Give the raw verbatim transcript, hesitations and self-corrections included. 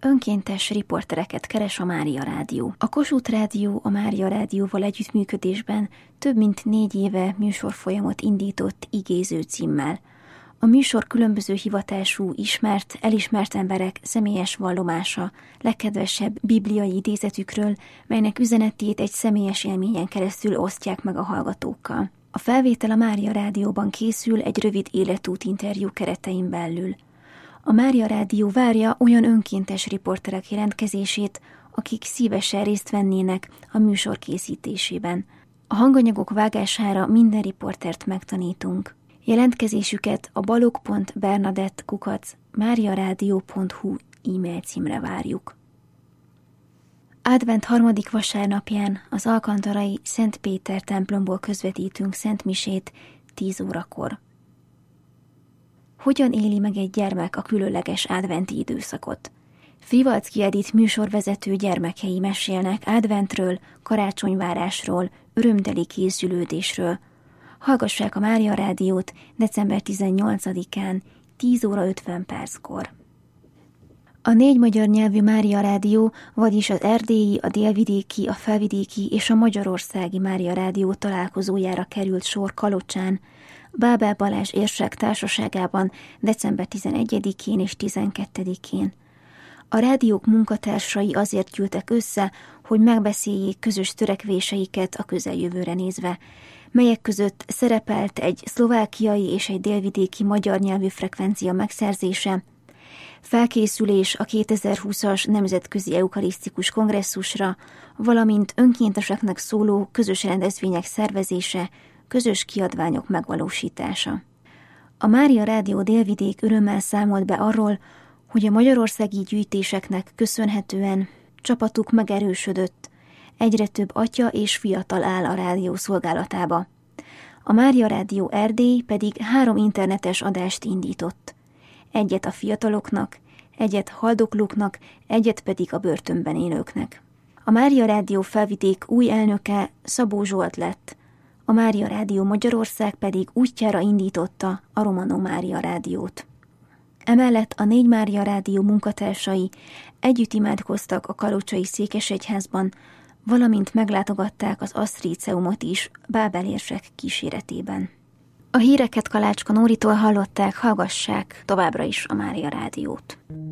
Önkéntes riportereket keres a Mária Rádió. A Kossuth Rádió a Mária Rádióval együttműködésben több mint négy éve műsorfolyamot indított Igéző címmel. A műsor különböző hivatású, ismert, elismert emberek személyes vallomása, legkedvesebb bibliai idézetükről, melynek üzenetét egy személyes élményen keresztül osztják meg a hallgatókkal. A felvétel a Mária Rádióban készül egy rövid életút interjú keretein belül. A Mária Rádió várja olyan önkéntes riporterek jelentkezését, akik szívesen részt vennének a műsor készítésében. A hanganyagok vágására minden riportert megtanítunk. Jelentkezésüket a balog pont bernadett kukac mariaradio pont hu e-mail címre várjuk. Advent harmadik vasárnapján az alkantarai Szent Péter templomból közvetítünk szentmisét tíz órakor. Hogyan éli meg egy gyermek a különleges adventi időszakot? Frivalczky Edith műsorvezető gyermekei mesélnek adventről, karácsonyvárásról, örömteli készülődésről. Hallgassák a Mária Rádiót december tizennyolcadikán, tíz óra ötven perckor. A négy magyar nyelvű Mária Rádió, vagyis az erdélyi, a délvidéki, a felvidéki és a magyarországi Mária Rádió találkozójára került sor Kalocsán, Bábel Balázs érsek társaságában december tizenegyedikén és tizenkettedikén. A rádiók munkatársai azért gyűltek össze, hogy megbeszéljék közös törekvéseiket a közeljövőre nézve, melyek között szerepelt egy szlovákiai és egy délvidéki magyar nyelvű frekvencia megszerzése, felkészülés a kétezer-húszas Nemzetközi Eukarisztikus Kongresszusra, valamint önkénteseknek szóló közös rendezvények szervezése, közös kiadványok megvalósítása. A Mária Rádió délvidék örömmel számolt be arról, hogy a magyarországi gyűjtéseknek köszönhetően csapatuk megerősödött, egyre több atya és fiatal áll a rádió szolgálatába. A Mária Rádió Erdély pedig három internetes adást indított. Egyet a fiataloknak, egyet haldoklóknak, egyet pedig a börtönben élőknek. A Mária Rádió felvidék új elnöke Szabó Zsolt lett, a Mária Rádió Magyarország pedig útjára indította a Romano Mária Rádiót. Emellett a négy Mária Rádió munkatársai együtt imádkoztak a kalocsai székesegyházban, valamint meglátogatták az Asztríceumot is Bábel érsek kíséretében. A híreket Kalácska Nóritól hallották, hallgassák továbbra is a Mária Rádiót.